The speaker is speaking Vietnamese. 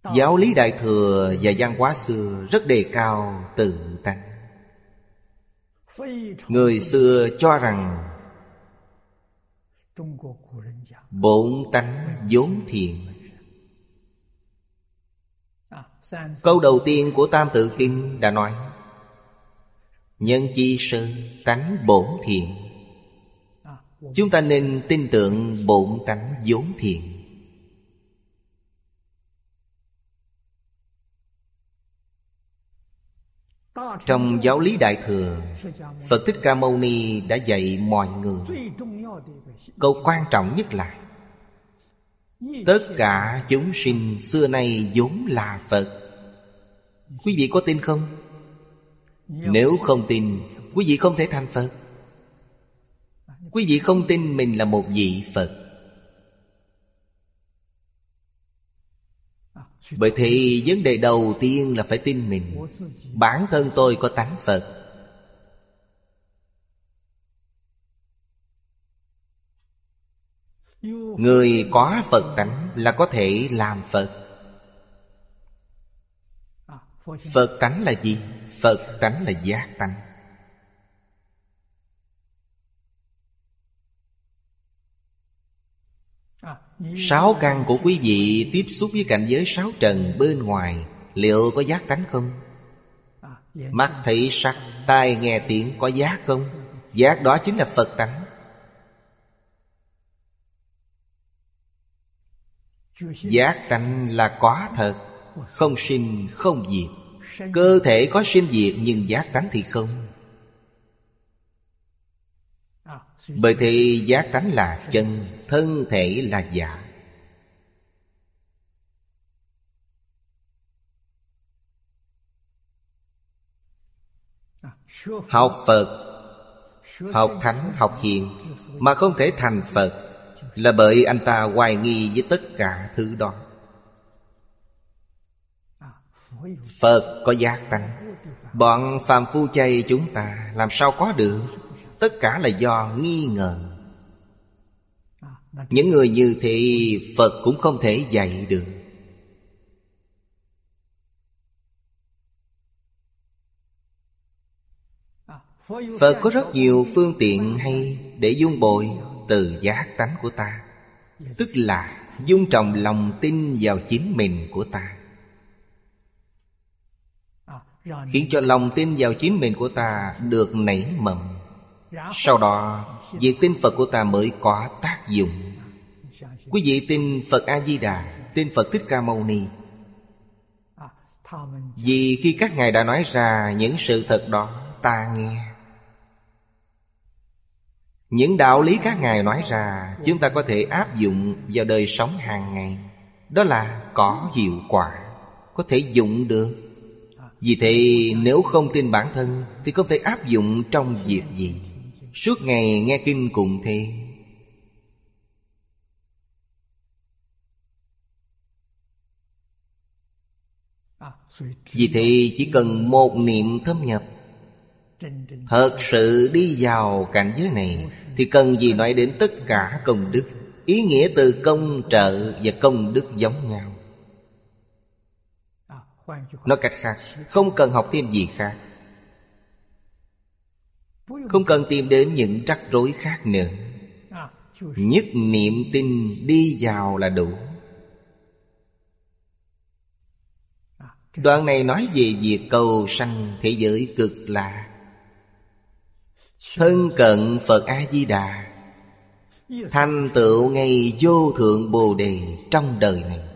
Giáo lý Đại Thừa và văn hóa xưa rất đề cao tự tánh. Người xưa cho rằng bổn tánh vốn thiện. Câu đầu tiên của Tam Tự Kinh đã nói: nhân chi sơ, tánh bổn thiện. Chúng ta nên tin tưởng bổn tánh vốn thiện. Trong giáo lý Đại Thừa, Phật Thích Ca Mâu Ni đã dạy mọi người câu quan trọng nhất là tất cả chúng sinh xưa nay vốn là Phật. Quý vị có tin không? Nếu không tin, quý vị không thể thành Phật. Quý vị không tin mình là một vị Phật. Bởi thì vấn đề đầu tiên là phải tin mình. Bản thân tôi có tánh Phật. Người có Phật tánh là có thể làm Phật. Phật tánh là gì? Phật tánh là giác tánh. Sáu căn của quý vị tiếp xúc với cảnh giới sáu trần bên ngoài, liệu có giác tánh không? Mắt thấy sắc, tai nghe tiếng, có giác không? Giác đó chính là Phật tánh. Giác tánh là có thật, không sinh không diệt. Cơ thể có sinh diệt nhưng giác tánh thì không. Bởi thì giác tánh là chân, thân thể là giả. Học Phật, học Thánh, học Hiền mà không thể thành Phật là bởi anh ta hoài nghi với tất cả thứ đó. Phật có giác tánh, bọn phàm phu chay chúng ta làm sao có được? Tất cả là do nghi ngờ. Những người như thế Phật cũng không thể dạy được. Phật có rất nhiều phương tiện hay để dung bồi từ giác tánh của ta, tức là dung trồng lòng tin vào chính mình của ta, khiến cho lòng tin vào chính mình của ta được nảy mầm. Sau đó việc tin Phật của ta mới có tác dụng. Quý vị tin Phật A-di-đà, tin Phật Thích Ca Mâu Ni, vì khi các ngài đã nói ra những sự thật đó, ta nghe. Những đạo lý các ngài nói ra, chúng ta có thể áp dụng vào đời sống hàng ngày. Đó là có hiệu quả, có thể dụng được. Vì thế nếu không tin bản thân thì không thể áp dụng trong việc gì. Suốt ngày nghe kinh cũng thế. Vì thế chỉ cần một niệm thâm nhập, thật sự đi vào cảnh giới này, thì cần gì nói đến tất cả công đức. Ý nghĩa từ công trợ và công đức giống nhau. Nói cách khác, không cần học thêm gì khác, không cần tìm đến những rắc rối khác nữa. Nhất niệm tin đi vào là đủ. Đoạn này nói về việc cầu sanh thế giới cực lạc, thân cận Phật A-di-đà, thành tựu ngay vô thượng Bồ Đề trong đời này.